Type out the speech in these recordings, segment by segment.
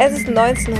Es ist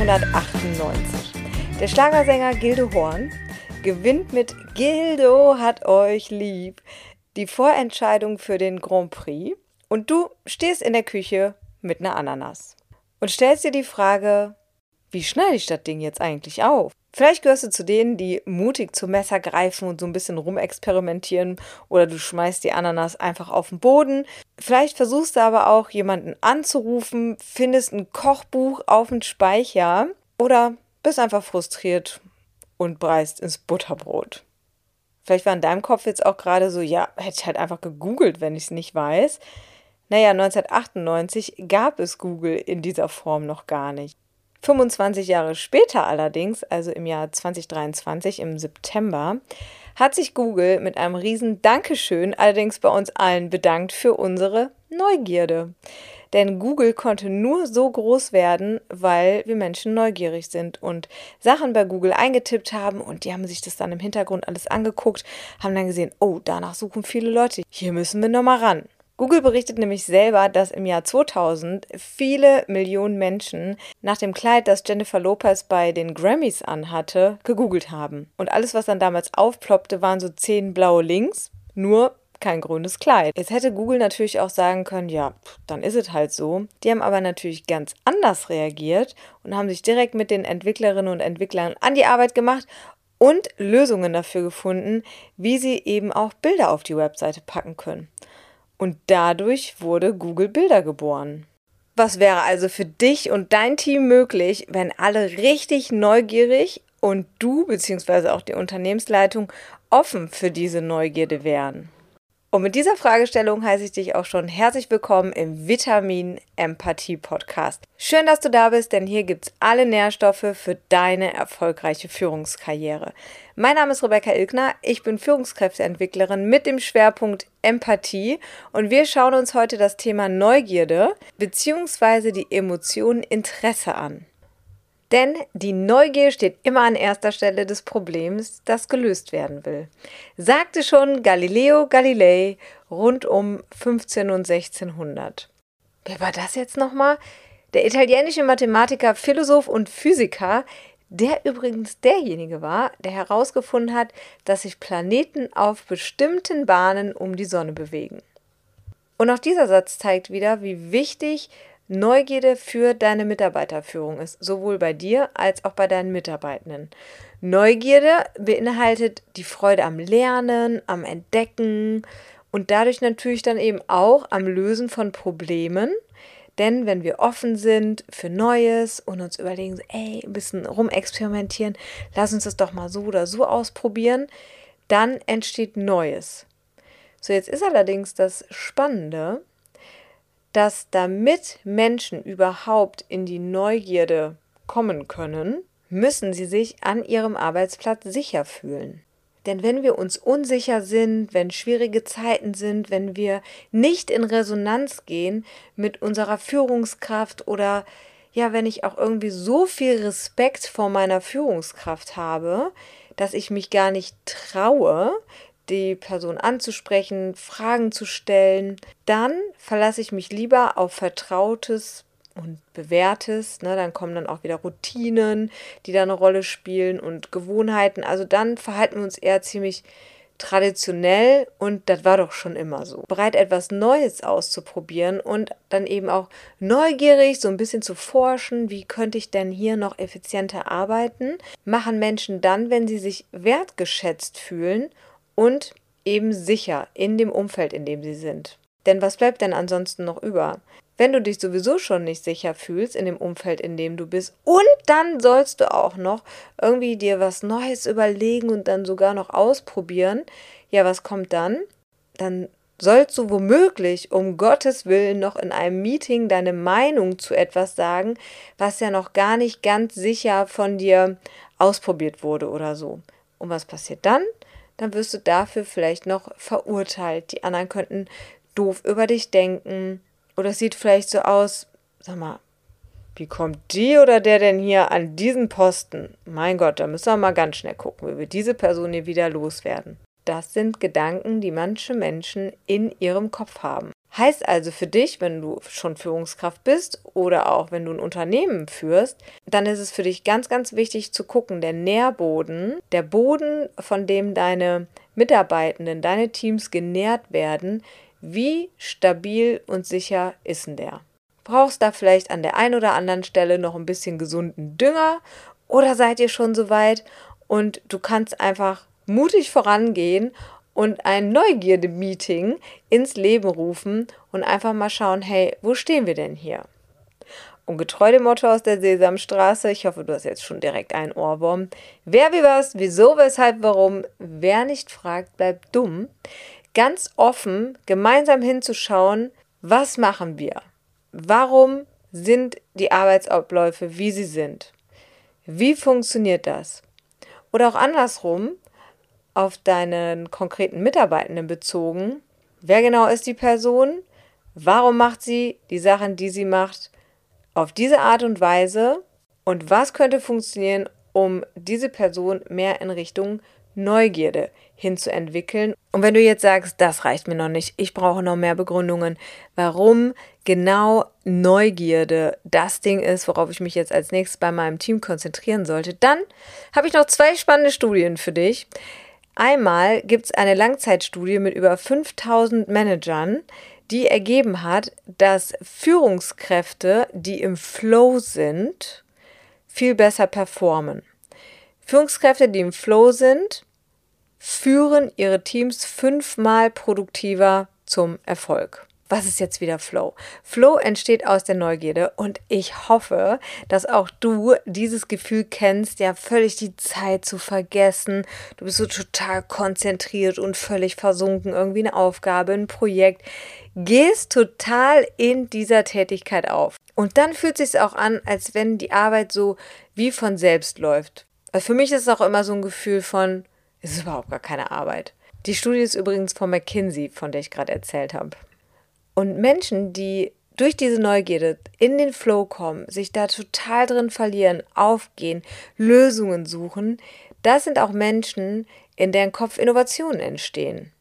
1998. Der Schlagersänger Gildo Horn gewinnt mit "Gildo hat euch lieb" die Vorentscheidung für den Grand Prix und du stehst in der Küche mit einer Ananas und stellst dir die Frage, wie schneide ich das Ding jetzt eigentlich auf? Vielleicht gehörst du zu denen, die mutig zum Messer greifen und so ein bisschen rumexperimentieren, oder du schmeißt die Ananas einfach auf den Boden. Vielleicht versuchst du aber auch, jemanden anzurufen, findest ein Kochbuch auf dem Speicher oder bist einfach frustriert und beißt ins Butterbrot. Vielleicht war in deinem Kopf jetzt auch gerade so, ja, hätte ich halt einfach gegoogelt, wenn ich es nicht weiß. Naja, 1998 gab es Google in dieser Form noch gar nicht. 25 Jahre später allerdings, also im Jahr 2023, im September, hat sich Google mit einem riesen Dankeschön allerdings bei uns allen bedankt für unsere Neugierde. Denn Google konnte nur so groß werden, weil wir Menschen neugierig sind und Sachen bei Google eingetippt haben und die haben sich das dann im Hintergrund alles angeguckt, haben dann gesehen, oh, danach suchen viele Leute, hier müssen wir nochmal ran. Google berichtet nämlich selber, dass im Jahr 2000 viele Millionen Menschen nach dem Kleid, das Jennifer Lopez bei den Grammys anhatte, gegoogelt haben. Und alles, was dann damals aufploppte, waren so 10 blaue Links, nur kein grünes Kleid. Jetzt hätte Google natürlich auch sagen können, ja, dann ist es halt so. Die haben aber natürlich ganz anders reagiert und haben sich direkt mit den Entwicklerinnen und Entwicklern an die Arbeit gemacht und Lösungen dafür gefunden, wie sie eben auch Bilder auf die Webseite packen können. Und dadurch wurde Google Bilder geboren. Was wäre also für dich und dein Team möglich, wenn alle richtig neugierig und du bzw. auch die Unternehmensleitung offen für diese Neugierde wären? Und mit dieser Fragestellung heiße ich dich auch schon herzlich willkommen im Vitamin-Empathie-Podcast. Schön, dass du da bist, denn hier gibt es alle Nährstoffe für deine erfolgreiche Führungskarriere. Mein Name ist Rebecca Ilkner, ich bin Führungskräfteentwicklerin mit dem Schwerpunkt Empathie und wir schauen uns heute das Thema Neugierde bzw. die Emotion Interesse an. Denn die Neugier steht immer an erster Stelle des Problems, das gelöst werden will. Sagte schon Galileo Galilei rund um 15 und 1600. Wer war das jetzt nochmal? Der italienische Mathematiker, Philosoph und Physiker, der übrigens derjenige war, der herausgefunden hat, dass sich Planeten auf bestimmten Bahnen um die Sonne bewegen. Und auch dieser Satz zeigt wieder, wie wichtig Neugierde für deine Mitarbeiterführung ist, sowohl bei dir als auch bei deinen Mitarbeitenden. Neugierde beinhaltet die Freude am Lernen, am Entdecken und dadurch natürlich dann eben auch am Lösen von Problemen. Denn wenn wir offen sind für Neues und uns überlegen, ein bisschen rumexperimentieren, lass uns das doch mal so oder so ausprobieren, dann entsteht Neues. So, jetzt ist allerdings das Spannende, dass damit Menschen überhaupt in die Neugierde kommen können, müssen sie sich an ihrem Arbeitsplatz sicher fühlen. Denn wenn wir uns unsicher sind, wenn schwierige Zeiten sind, wenn wir nicht in Resonanz gehen mit unserer Führungskraft oder ja, wenn ich auch irgendwie so viel Respekt vor meiner Führungskraft habe, dass ich mich gar nicht traue, die Person anzusprechen, Fragen zu stellen, dann verlasse ich mich lieber auf Vertrautes und Bewährtes. Dann kommen dann auch wieder Routinen, die da eine Rolle spielen und Gewohnheiten. Also dann verhalten wir uns eher ziemlich traditionell und das war doch schon immer so. Bereit, etwas Neues auszuprobieren und dann eben auch neugierig so ein bisschen zu forschen, wie könnte ich denn hier noch effizienter arbeiten, machen Menschen dann, wenn sie sich wertgeschätzt fühlen und eben sicher in dem Umfeld, in dem sie sind. Denn was bleibt denn ansonsten noch über? Wenn du dich sowieso schon nicht sicher fühlst in dem Umfeld, in dem du bist und dann sollst du auch noch irgendwie dir was Neues überlegen und dann sogar noch ausprobieren, ja, was kommt dann? Dann sollst du womöglich um Gottes Willen noch in einem Meeting deine Meinung zu etwas sagen, was ja noch gar nicht ganz sicher von dir ausprobiert wurde oder so. Und was passiert dann? Dann wirst du dafür vielleicht noch verurteilt. Die anderen könnten doof über dich denken. Oder es sieht vielleicht so aus, sag mal, wie kommt die oder der denn hier an diesen Posten? Mein Gott, da müssen wir mal ganz schnell gucken, wie wir diese Person hier wieder loswerden. Das sind Gedanken, die manche Menschen in ihrem Kopf haben. Heißt also für dich, wenn du schon Führungskraft bist oder auch wenn du ein Unternehmen führst, dann ist es für dich ganz, ganz wichtig zu gucken, der Nährboden, der Boden, von dem deine Mitarbeitenden, deine Teams genährt werden, wie stabil und sicher ist denn der? Brauchst da vielleicht an der einen oder anderen Stelle noch ein bisschen gesunden Dünger oder seid ihr schon so weit und du kannst einfach mutig vorangehen und ein Neugierde-Meeting ins Leben rufen und einfach mal schauen, hey, wo stehen wir denn hier? Und getreu dem Motto aus der Sesamstraße, ich hoffe, du hast jetzt schon direkt einen Ohrwurm. Wer wie was, wieso, weshalb, warum, wer nicht fragt, bleibt dumm. Ganz offen gemeinsam hinzuschauen, was machen wir? Warum sind die Arbeitsabläufe, wie sie sind? Wie funktioniert das? Oder auch andersrum, auf deinen konkreten Mitarbeitenden bezogen. Wer genau ist die Person? Warum macht sie die Sachen, die sie macht, auf diese Art und Weise? Und was könnte funktionieren, um diese Person mehr in Richtung Neugierde hinzuentwickeln? Und wenn du jetzt sagst, das reicht mir noch nicht, ich brauche noch mehr Begründungen, warum genau Neugierde das Ding ist, worauf ich mich jetzt als nächstes bei meinem Team konzentrieren sollte, dann habe ich noch 2 spannende Studien für dich. Einmal gibt es eine Langzeitstudie mit über 5000 Managern, die ergeben hat, dass Führungskräfte, die im Flow sind, viel besser performen. Führungskräfte, die im Flow sind, führen ihre Teams 5-mal produktiver zum Erfolg. Was ist jetzt wieder Flow? Flow entsteht aus der Neugierde und ich hoffe, dass auch du dieses Gefühl kennst, ja völlig die Zeit zu vergessen. Du bist so total konzentriert und völlig versunken, irgendwie eine Aufgabe, ein Projekt. Gehst total in dieser Tätigkeit auf. Und dann fühlt es sich auch an, als wenn die Arbeit so wie von selbst läuft. Also für mich ist es auch immer so ein Gefühl von, es ist überhaupt gar keine Arbeit. Die Studie ist übrigens von McKinsey, von der ich gerade erzählt habe. Und Menschen, die durch diese Neugierde in den Flow kommen, sich da total drin verlieren, aufgehen, Lösungen suchen, das sind auch Menschen, in deren Kopf Innovationen entstehen.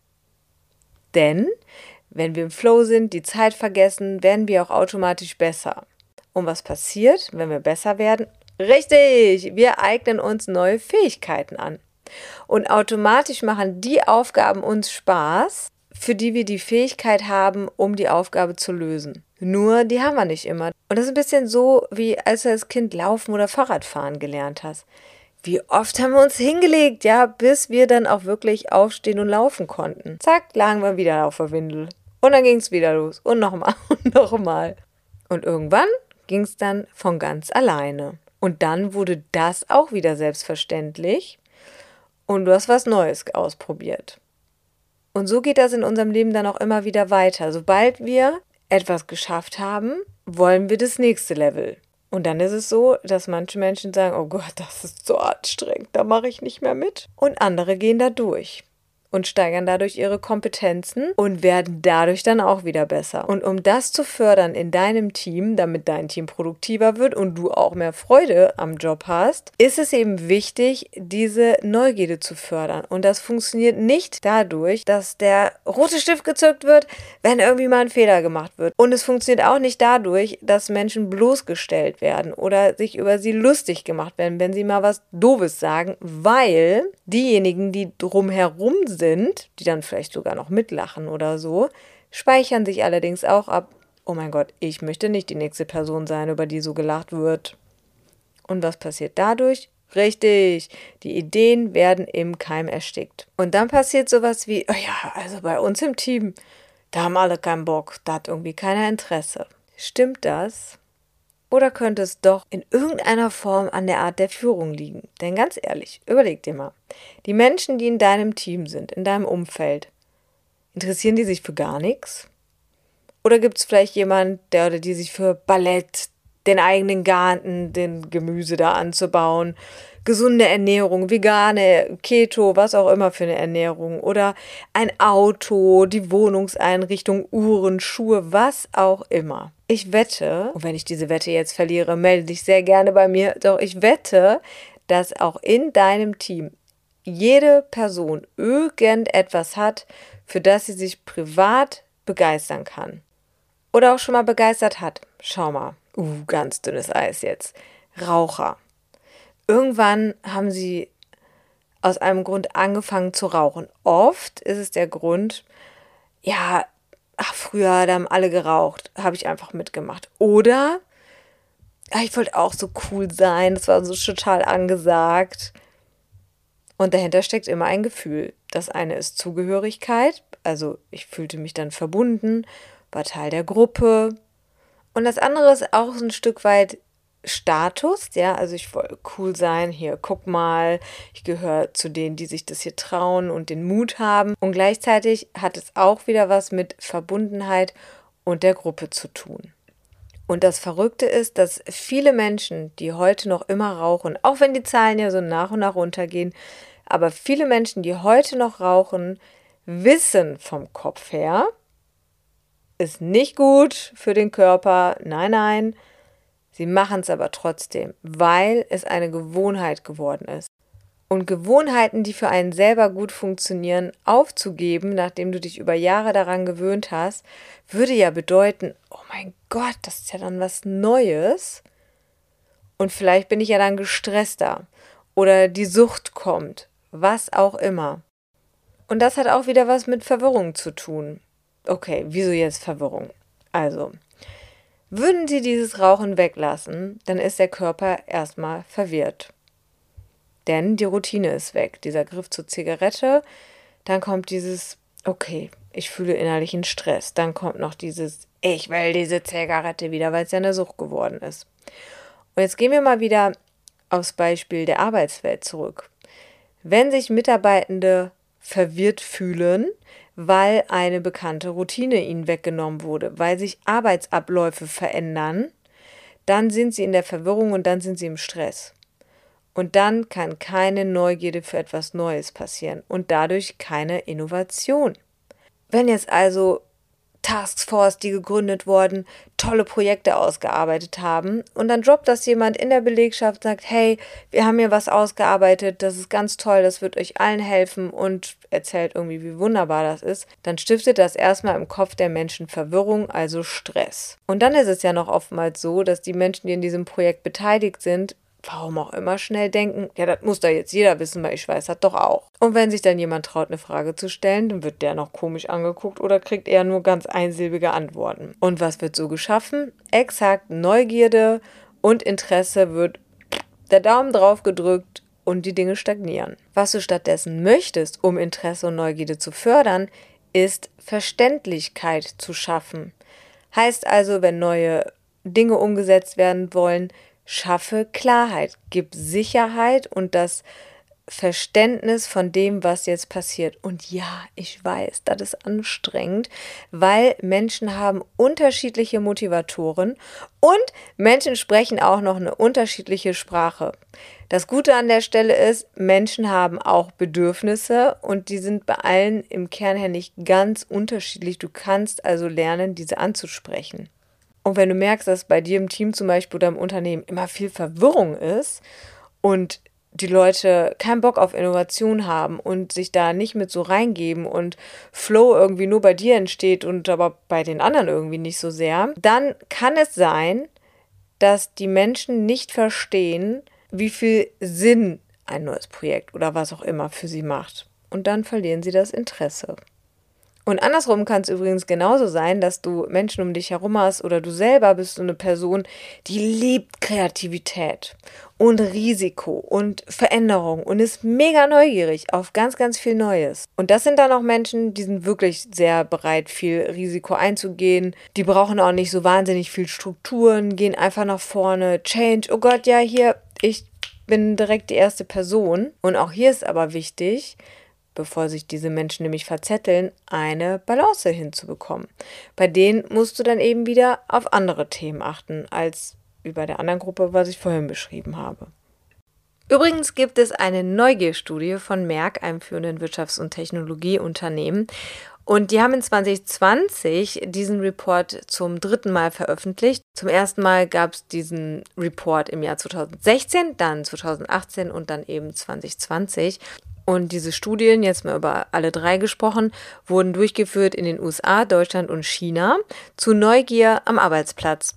Denn wenn wir im Flow sind, die Zeit vergessen, werden wir auch automatisch besser. Und was passiert, wenn wir besser werden? Richtig, wir eignen uns neue Fähigkeiten an. Und automatisch machen die Aufgaben uns Spaß, für die wir die Fähigkeit haben, um die Aufgabe zu lösen. Nur, die haben wir nicht immer. Und das ist ein bisschen so, wie als du als Kind laufen oder Fahrradfahren gelernt hast. Wie oft haben wir uns hingelegt, ja, bis wir dann auch wirklich aufstehen und laufen konnten. Zack, lagen wir wieder auf der Windel. Und dann ging es wieder los. Und nochmal und nochmal. Und irgendwann ging es dann von ganz alleine. Und dann wurde das auch wieder selbstverständlich. Und du hast was Neues ausprobiert. Und so geht das in unserem Leben dann auch immer wieder weiter. Sobald wir etwas geschafft haben, wollen wir das nächste Level. Und dann ist es so, dass manche Menschen sagen, oh Gott, das ist so anstrengend, da mache ich nicht mehr mit. Und andere gehen da durch und steigern dadurch ihre Kompetenzen und werden dadurch dann auch wieder besser. Und um das zu fördern in deinem Team, damit dein Team produktiver wird und du auch mehr Freude am Job hast, ist es eben wichtig, diese Neugierde zu fördern. Und das funktioniert nicht dadurch, dass der rote Stift gezückt wird, wenn irgendwie mal ein Fehler gemacht wird. Und es funktioniert auch nicht dadurch, dass Menschen bloßgestellt werden oder sich über sie lustig gemacht werden, wenn sie mal was Doofes sagen, weil diejenigen, die drumherum sind, die dann vielleicht sogar noch mitlachen oder so, speichern sich allerdings auch ab, oh mein Gott, ich möchte nicht die nächste Person sein, über die so gelacht wird. Und was passiert dadurch? Richtig, die Ideen werden im Keim erstickt. Und dann passiert sowas wie, oh ja, also bei uns im Team, da haben alle keinen Bock, da hat irgendwie keiner Interesse. Stimmt das? Oder könnte es doch in irgendeiner Form an der Art der Führung liegen? Denn ganz ehrlich, überleg dir mal, die Menschen, die in deinem Team sind, in deinem Umfeld, interessieren die sich für gar nichts? Oder gibt es vielleicht jemand, der oder die sich für Ballett, den eigenen Garten, den Gemüse da anzubauen, gesunde Ernährung, vegane, Keto, was auch immer für eine Ernährung oder ein Auto, die Wohnungseinrichtung, Uhren, Schuhe, was auch immer. Ich wette, und wenn ich diese Wette jetzt verliere, melde dich sehr gerne bei mir, doch ich wette, dass auch in deinem Team jede Person irgendetwas hat, für das sie sich privat begeistern kann. Oder auch schon mal begeistert hat. Schau mal, ganz dünnes Eis jetzt. Raucher. Irgendwann haben sie aus einem Grund angefangen zu rauchen. Oft ist es der Grund, ja, früher, da haben alle geraucht, habe ich einfach mitgemacht. Oder, ich wollte auch so cool sein, das war so total angesagt. Und dahinter steckt immer ein Gefühl. Das eine ist Zugehörigkeit, also ich fühlte mich dann verbunden, war Teil der Gruppe. Und das andere ist auch ein Stück weit Status, ja, also ich wollte cool sein, hier, guck mal, ich gehöre zu denen, die sich das hier trauen und den Mut haben. Und gleichzeitig hat es auch wieder was mit Verbundenheit und der Gruppe zu tun. Und das Verrückte ist, dass viele Menschen, die heute noch immer rauchen, auch wenn die Zahlen ja so nach und nach runtergehen, aber viele Menschen, die heute noch rauchen, wissen vom Kopf her, ist nicht gut für den Körper, nein, sie machen es aber trotzdem, weil es eine Gewohnheit geworden ist. Und Gewohnheiten, die für einen selber gut funktionieren, aufzugeben, nachdem du dich über Jahre daran gewöhnt hast, würde ja bedeuten, oh mein Gott, das ist ja dann was Neues. Und vielleicht bin ich ja dann gestresster oder die Sucht kommt, was auch immer. Und das hat auch wieder was mit Verwirrung zu tun. Okay, wieso jetzt Verwirrung? Also, würden Sie dieses Rauchen weglassen, dann ist der Körper erstmal verwirrt. Denn die Routine ist weg, dieser Griff zur Zigarette, dann kommt dieses, okay, ich fühle innerlichen Stress, dann kommt noch dieses, ich will diese Zigarette wieder, weil es ja eine Sucht geworden ist. Und jetzt gehen wir mal wieder aufs Beispiel der Arbeitswelt zurück. Wenn sich Mitarbeitende verwirrt fühlen, weil eine bekannte Routine ihnen weggenommen wurde, weil sich Arbeitsabläufe verändern, dann sind sie in der Verwirrung und dann sind sie im Stress. Und dann kann keine Neugierde für etwas Neues passieren und dadurch keine Innovation. Wenn jetzt also Taskforce, die gegründet wurden, tolle Projekte ausgearbeitet haben und dann droppt das jemand in der Belegschaft, sagt, hey, wir haben hier was ausgearbeitet, das ist ganz toll, das wird euch allen helfen und erzählt irgendwie, wie wunderbar das ist, dann stiftet das erstmal im Kopf der Menschen Verwirrung, also Stress. Und dann ist es ja noch oftmals so, dass die Menschen, die in diesem Projekt beteiligt sind, warum auch immer schnell denken, ja, das muss doch jetzt jeder wissen, weil ich weiß das doch auch. Und wenn sich dann jemand traut, eine Frage zu stellen, dann wird der noch komisch angeguckt oder kriegt eher nur ganz einsilbige Antworten. Und was wird so geschaffen? Exakt Neugierde und Interesse wird der Daumen drauf gedrückt und die Dinge stagnieren. Was du stattdessen möchtest, um Interesse und Neugierde zu fördern, ist Verständlichkeit zu schaffen. Heißt also, wenn neue Dinge umgesetzt werden wollen, schaffe Klarheit, gib Sicherheit und das Verständnis von dem, was jetzt passiert. Und ja, ich weiß, das ist anstrengend, weil Menschen haben unterschiedliche Motivatoren und Menschen sprechen auch noch eine unterschiedliche Sprache. Das Gute an der Stelle ist, Menschen haben auch Bedürfnisse und die sind bei allen im Kern her nicht ganz unterschiedlich. Du kannst also lernen, diese anzusprechen. Und wenn du merkst, dass bei dir im Team zum Beispiel oder im Unternehmen immer viel Verwirrung ist und die Leute keinen Bock auf Innovation haben und sich da nicht mit so reingeben und Flow irgendwie nur bei dir entsteht und aber bei den anderen irgendwie nicht so sehr, dann kann es sein, dass die Menschen nicht verstehen, wie viel Sinn ein neues Projekt oder was auch immer für sie macht. Und dann verlieren sie das Interesse. Und andersrum kann es übrigens genauso sein, dass du Menschen um dich herum hast oder du selber bist so eine Person, die liebt Kreativität und Risiko und Veränderung und ist mega neugierig auf ganz, ganz viel Neues. Und das sind dann auch Menschen, die sind wirklich sehr bereit, viel Risiko einzugehen. Die brauchen auch nicht so wahnsinnig viel Strukturen, gehen einfach nach vorne. Change, oh Gott, ja, hier, ich bin direkt die erste Person. Und auch hier ist aber wichtig, bevor sich diese Menschen nämlich verzetteln, eine Balance hinzubekommen. Bei denen musst du dann eben wieder auf andere Themen achten, als wie bei der anderen Gruppe, was ich vorhin beschrieben habe. Übrigens gibt es eine Neugierstudie von Merck, einem führenden Wirtschafts- und Technologieunternehmen. Und die haben in 2020 diesen Report zum 3. Mal veröffentlicht. Zum ersten Mal gab es diesen Report im Jahr 2016, dann 2018 und dann eben 2020. Und diese Studien, jetzt mal über alle 3 gesprochen, wurden durchgeführt in den USA, Deutschland und China zu Neugier am Arbeitsplatz.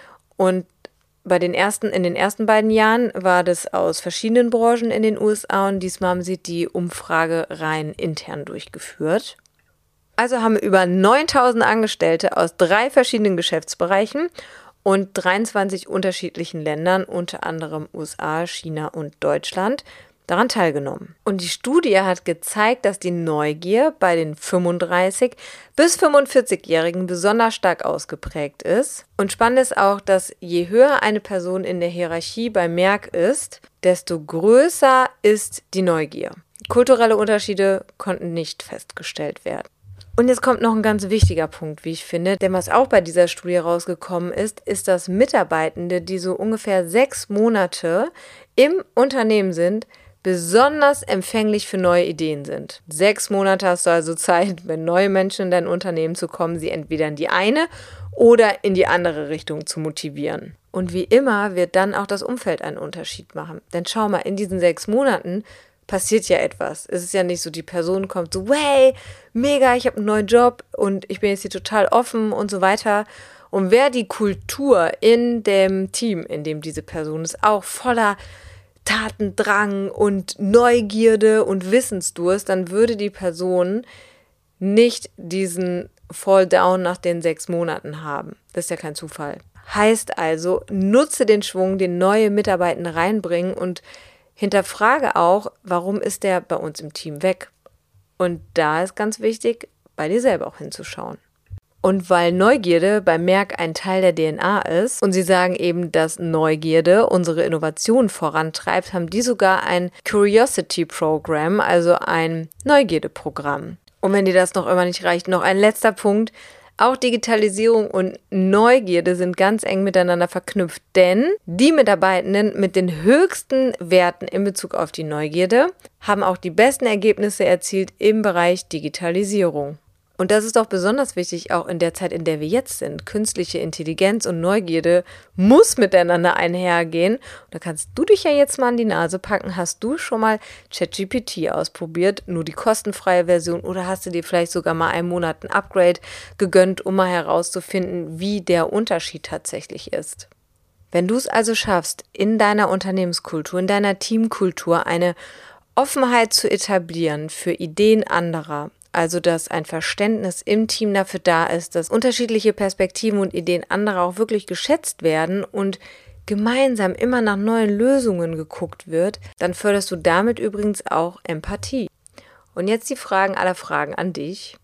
Und in den ersten beiden Jahren war das aus verschiedenen Branchen in den USA und diesmal haben sie die Umfrage rein intern durchgeführt. Also haben über 9.000 Angestellte aus 3 verschiedenen Geschäftsbereichen und 23 unterschiedlichen Ländern, unter anderem USA, China und Deutschland, daran teilgenommen. Und die Studie hat gezeigt, dass die Neugier bei den 35- bis 45-Jährigen besonders stark ausgeprägt ist. Und spannend ist auch, dass je höher eine Person in der Hierarchie bei Merck ist, desto größer ist die Neugier. Kulturelle Unterschiede konnten nicht festgestellt werden. Und jetzt kommt noch ein ganz wichtiger Punkt, wie ich finde, denn was auch bei dieser Studie rausgekommen ist, dass Mitarbeitende, die so ungefähr 6 Monate im Unternehmen sind, besonders empfänglich für neue Ideen sind. 6 Monate hast du also Zeit, wenn neue Menschen in dein Unternehmen zu kommen, sie entweder in die eine oder in die andere Richtung zu motivieren. Und wie immer wird dann auch das Umfeld einen Unterschied machen. Denn schau mal, in diesen 6 Monaten passiert ja etwas. Es ist ja nicht so, die Person kommt so, hey, mega, ich habe einen neuen Job und ich bin jetzt hier total offen und so weiter. Und wäre die Kultur in dem Team, in dem diese Person ist, auch voller Tatendrang und Neugierde und Wissensdurst, dann würde die Person nicht diesen Fall down nach den 6 Monaten haben. Das ist ja kein Zufall. Heißt also, nutze den Schwung, den neue Mitarbeitende reinbringen und hinterfrage auch, warum ist der bei uns im Team weg? Und da ist ganz wichtig, bei dir selber auch hinzuschauen. Und weil Neugierde bei Merck ein Teil der DNA ist und sie sagen eben, dass Neugierde unsere Innovation vorantreibt, haben die sogar ein Curiosity Program, also ein Neugierdeprogramm. Und wenn dir das noch immer nicht reicht, noch ein letzter Punkt. Auch Digitalisierung und Neugierde sind ganz eng miteinander verknüpft, denn die Mitarbeitenden mit den höchsten Werten in Bezug auf die Neugierde haben auch die besten Ergebnisse erzielt im Bereich Digitalisierung. Und das ist doch besonders wichtig, auch in der Zeit, in der wir jetzt sind. Künstliche Intelligenz und Neugierde muss miteinander einhergehen. Und da kannst du dich ja jetzt mal an die Nase packen. Hast du schon mal ChatGPT ausprobiert, nur die kostenfreie Version, oder hast du dir vielleicht sogar mal einen Monat ein Upgrade gegönnt, um mal herauszufinden, wie der Unterschied tatsächlich ist? Wenn du es also schaffst, in deiner Unternehmenskultur, in deiner Teamkultur eine Offenheit zu etablieren für Ideen anderer, also dass ein Verständnis im Team dafür da ist, dass unterschiedliche Perspektiven und Ideen anderer auch wirklich geschätzt werden und gemeinsam immer nach neuen Lösungen geguckt wird, dann förderst du damit übrigens auch Empathie. Und jetzt die Fragen aller Fragen an dich.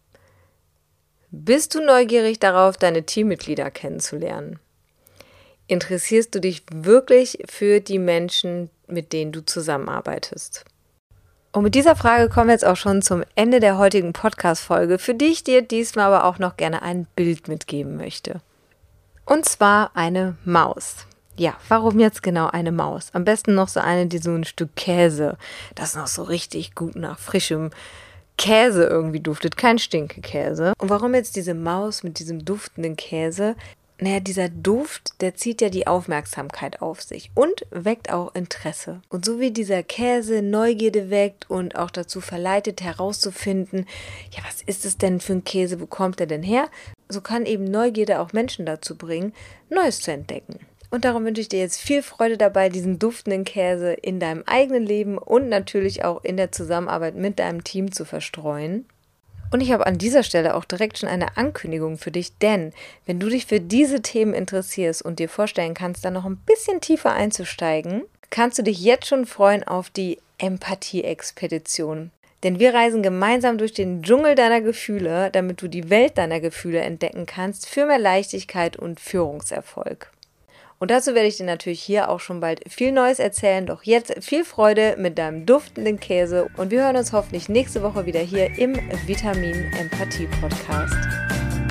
Bist du neugierig darauf, deine Teammitglieder kennenzulernen? Interessierst du dich wirklich für die Menschen, mit denen du zusammenarbeitest? Und mit dieser Frage kommen wir jetzt auch schon zum Ende der heutigen Podcast-Folge, für die ich dir diesmal aber auch noch gerne ein Bild mitgeben möchte. Und zwar eine Maus. Ja, warum jetzt genau eine Maus? Am besten noch so eine, die so ein Stück Käse, das noch so richtig gut nach frischem Käse irgendwie duftet, kein Stinkekäse. Und warum jetzt diese Maus mit diesem duftenden Käse? Naja, dieser Duft, der zieht ja die Aufmerksamkeit auf sich und weckt auch Interesse. Und so wie dieser Käse Neugierde weckt und auch dazu verleitet herauszufinden, ja, was ist es denn für ein Käse, wo kommt er denn her? So kann eben Neugierde auch Menschen dazu bringen, Neues zu entdecken. Und darum wünsche ich dir jetzt viel Freude dabei, diesen duftenden Käse in deinem eigenen Leben und natürlich auch in der Zusammenarbeit mit deinem Team zu verstreuen. Und ich habe an dieser Stelle auch direkt schon eine Ankündigung für dich, denn wenn du dich für diese Themen interessierst und dir vorstellen kannst, da noch ein bisschen tiefer einzusteigen, kannst du dich jetzt schon freuen auf die Empathie-Expedition. Denn wir reisen gemeinsam durch den Dschungel deiner Gefühle, damit du die Welt deiner Gefühle entdecken kannst für mehr Leichtigkeit und Führungserfolg. Und dazu werde ich dir natürlich hier auch schon bald viel Neues erzählen. Doch jetzt viel Freude mit deinem duftenden Käse und wir hören uns hoffentlich nächste Woche wieder hier im Vitamin Empathie Podcast.